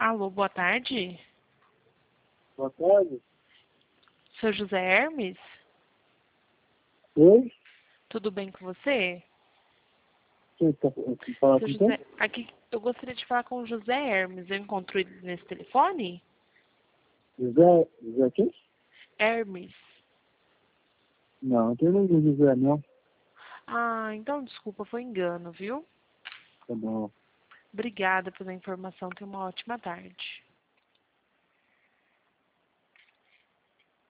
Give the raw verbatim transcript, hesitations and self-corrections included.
Alô, boa tarde. Boa tarde. Seu José Hermes? Oi? Tudo bem com você? Quem está falando Seu com José, quem? aqui eu gostaria de falar com o José Hermes. Eu encontro ele nesse telefone? José, José quem? Hermes. Não, não tem ninguém José, não. Ah, então desculpa, foi engano, viu? Tá bom. Obrigada pela informação. Tenha uma ótima tarde.